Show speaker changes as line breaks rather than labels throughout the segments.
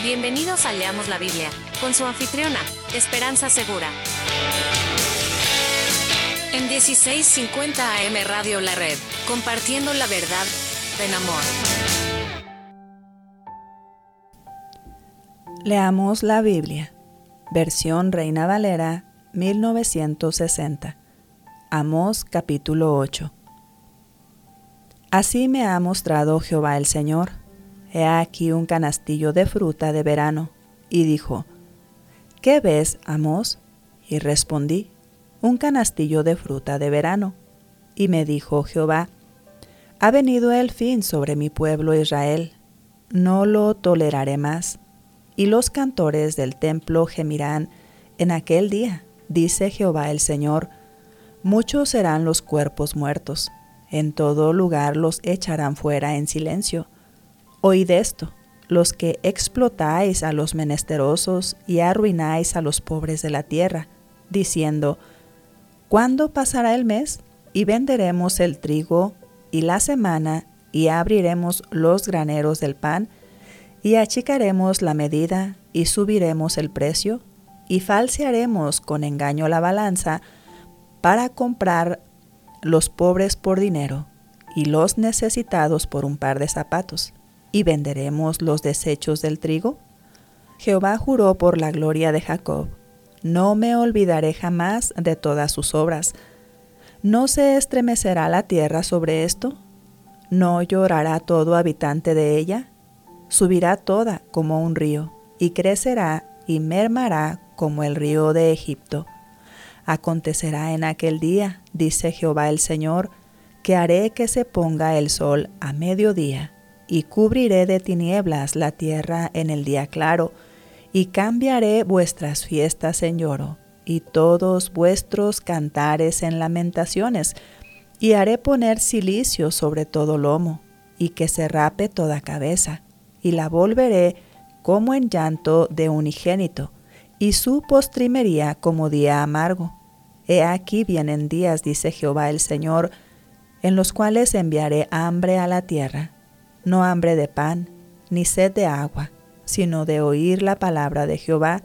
Bienvenidos a Leamos la Biblia, con su anfitriona, Esperanza Segura. En 1650 AM Radio La Red, compartiendo la verdad en amor.
Leamos la Biblia, versión Reina Valera, 1960. Amós capítulo 8. Así me ha mostrado Jehová el Señor. He aquí un canastillo de fruta de verano. Y dijo, ¿qué ves, Amós? Y respondí, un canastillo de fruta de verano. Y me dijo Jehová, ha venido el fin sobre mi pueblo Israel. No lo toleraré más. Y los cantores del templo gemirán en aquel día, dice Jehová el Señor. Muchos serán los cuerpos muertos. En todo lugar los echarán fuera en silencio. Oíd esto, los que explotáis a los menesterosos y arruináis a los pobres de la tierra, diciendo, ¿cuándo pasará el mes? Y venderemos el trigo y la semana, y abriremos los graneros del pan, y achicaremos la medida, y subiremos el precio, y falsearemos con engaño la balanza, para comprar los pobres por dinero, y los necesitados por un par de zapatos. ¿Y venderemos los desechos del trigo? Jehová juró por la gloria de Jacob, no me olvidaré jamás de todas sus obras. ¿No se estremecerá la tierra sobre esto? ¿No llorará todo habitante de ella? Subirá toda como un río, y crecerá y mermará como el río de Egipto. Acontecerá en aquel día, dice Jehová el Señor, que haré que se ponga el sol a mediodía, y cubriré de tinieblas la tierra en el día claro, y cambiaré vuestras fiestas en lloro, y todos vuestros cantares en lamentaciones, y haré poner cilicio sobre todo lomo, y que se rape toda cabeza, y la volveré como en llanto de unigénito, y su postrimería como día amargo. He aquí vienen días, dice Jehová el Señor, en los cuales enviaré hambre a la tierra, no hambre de pan, ni sed de agua, sino de oír la palabra de Jehová,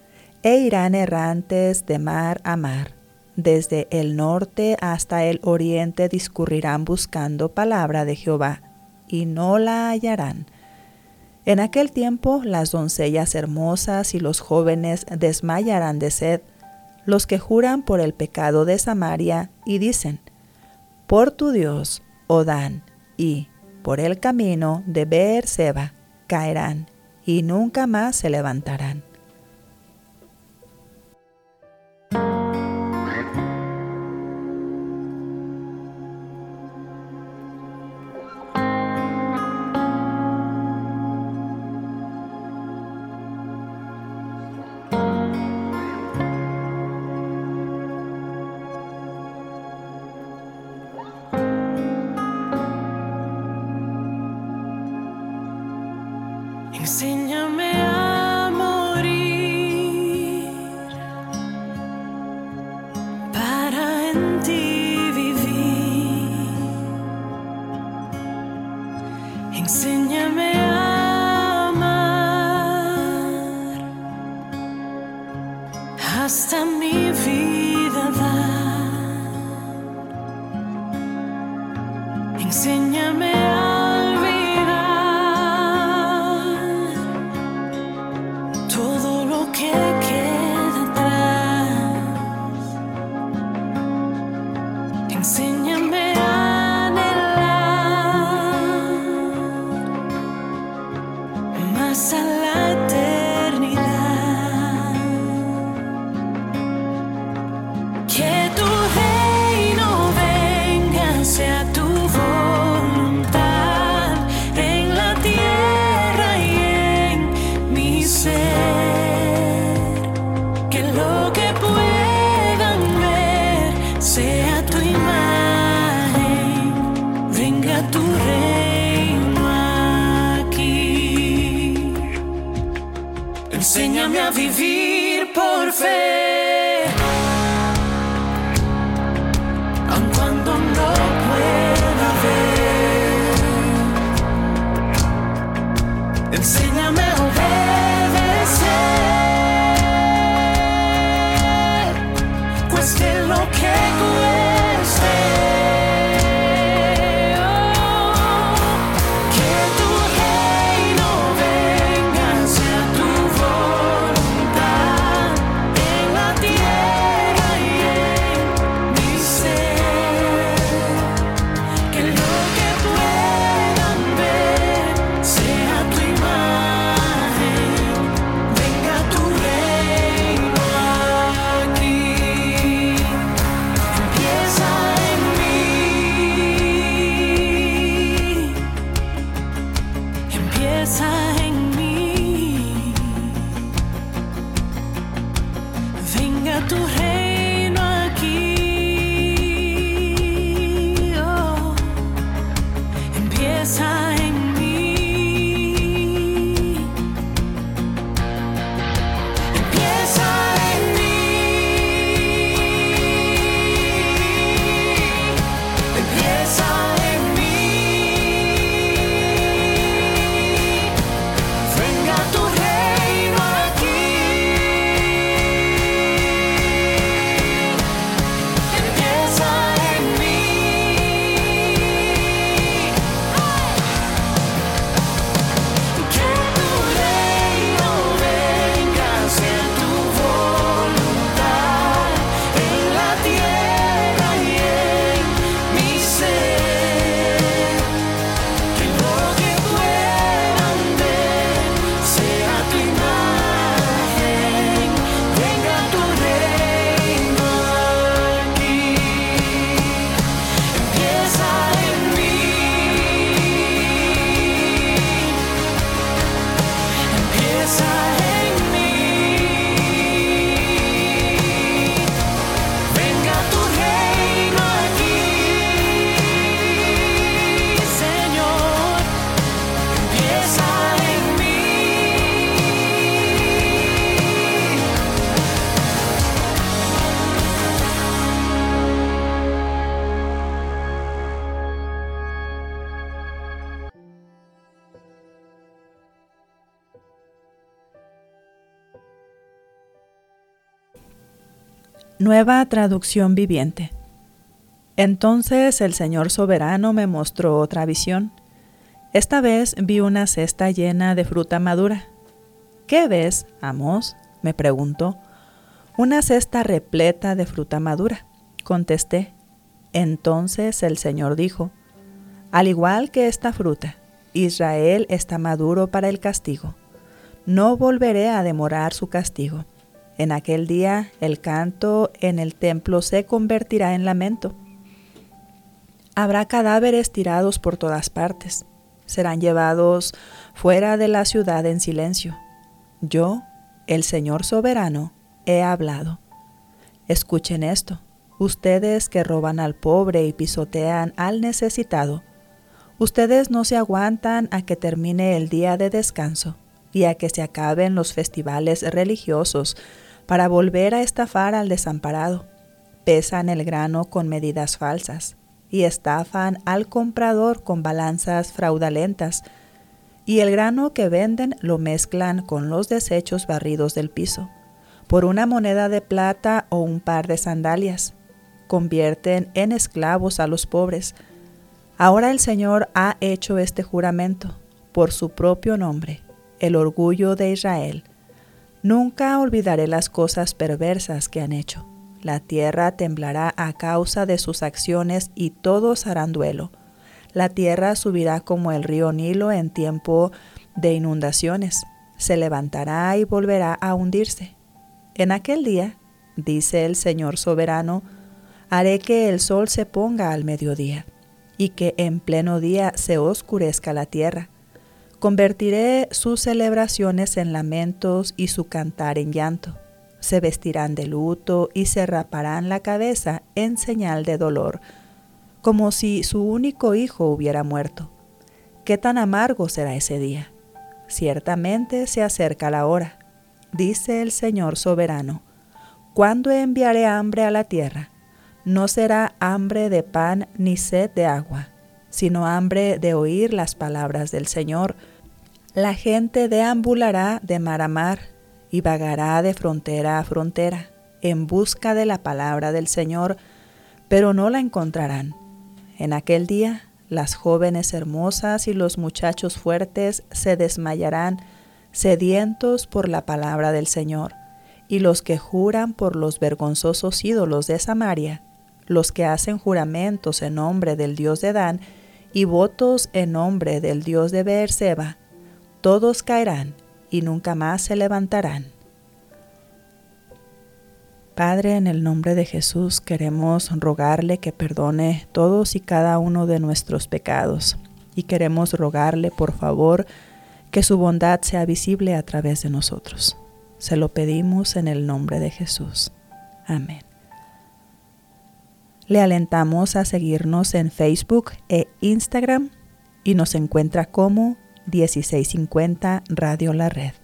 e irán errantes de mar a mar, desde el norte hasta el oriente discurrirán buscando palabra de Jehová, y no la hallarán. En aquel tiempo las doncellas hermosas y los jóvenes desmayarán de sed, los que juran por el pecado de Samaria y dicen, por tu Dios, oh Dan, y por el camino de Beer-seba caerán, y nunca más se levantarán.
Enséñame a morir para en ti vivir. Enséñame a amar hasta mi vida dar. Enséñame a enséñame a anhelar más a la eternidad. Que tu reino venga, sea tu voluntad en la tierra y en mi ser. Que lo que puedan ver sea tu imagen, venga tu reino aquí. Enséñame a vivir por fe, aun cuando no pueda ver. Enséñame a obedecer lo que cueste. Que tu reino venga, sea tu voluntad en la tierra y en mi ser. Que lo que puedan ver sea tu imagen, venga tu reino aquí. Empieza en mí, empieza en mí. Venga tu reino aquí. Oh, empieza en mí. Empieza en mí. Empieza en mí. Venga tu reino aquí. Empieza en mí. Que tu reino venga, sea tu voluntad en la tierra y en mi ser. Que lo que puedan ver sea tu imagen, venga tu reino aquí. Empieza en mí. Empieza en mí. Venga tu reino aquí, Señor. Empieza en mí.
Nueva traducción viviente. Entonces el Señor soberano me mostró otra visión. Esta vez vi una cesta llena de fruta madura. ¿Qué ves, Amós?, me preguntó. Una cesta repleta de fruta madura, contesté. Entonces el Señor dijo, al igual que esta fruta, Israel está maduro para el castigo. No volveré a demorar su castigo. En aquel día el canto en el templo se convertirá en lamento. Habrá cadáveres tirados por todas partes. Serán llevados fuera de la ciudad en silencio. Yo, el Señor soberano, he hablado. Escuchen esto, ustedes que roban al pobre y pisotean al necesitado. Ustedes no se aguantan a que termine el día de descanso y a que se acaben los festivales religiosos para volver a estafar al desamparado. Pesan el grano con medidas falsas y estafan al comprador con balanzas fraudulentas, y el grano que venden lo mezclan con los desechos barridos del piso. Por una moneda de plata o un par de sandalias, convierten en esclavos a los pobres. Ahora el Señor ha hecho este juramento por su propio nombre, el orgullo de Israel. Nunca olvidaré las cosas perversas que han hecho. La tierra temblará a causa de sus acciones y todos harán duelo. La tierra subirá como el río Nilo en tiempo de inundaciones. Se levantará y volverá a hundirse. En aquel día, dice el Señor soberano, haré que el sol se ponga al mediodía y que en pleno día se oscurezca la tierra. Convertiré sus celebraciones en lamentos y su cantar en llanto. Se vestirán de luto y se raparán la cabeza en señal de dolor, como si su único hijo hubiera muerto. ¿Qué tan amargo será ese día? Ciertamente se acerca la hora, dice el Señor soberano. ¿Cuándo enviaré hambre a la tierra? No será hambre de pan ni sed de agua, sino hambre de oír las palabras del Señor. La gente deambulará de mar a mar y vagará de frontera a frontera. en busca de la palabra del Señor, pero no la encontrarán. En aquel día, las jóvenes hermosas y los muchachos fuertes se desmayarán, sedientos por la palabra del Señor, y los que juran por los vergonzosos ídolos de Samaria, los que hacen juramentos en nombre del Dios de Dan y votos en nombre del Dios de Beerseba, todos caerán y nunca más se levantarán. Padre, en el nombre de Jesús queremos rogarle que perdone todos y cada uno de nuestros pecados y queremos rogarle, por favor, que su bondad sea visible a través de nosotros. Se lo pedimos en el nombre de Jesús. Amén. Le alentamos a seguirnos en Facebook e Instagram y nos encuentra como 1650 Radio La Red.